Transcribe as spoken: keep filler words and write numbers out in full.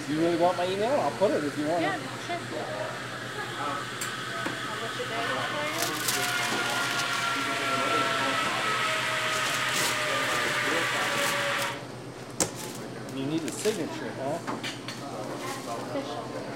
Do you really want my email? I'll put it if you want Yeah, it. sure. I'll put your name for You need a signature, huh? you. Official.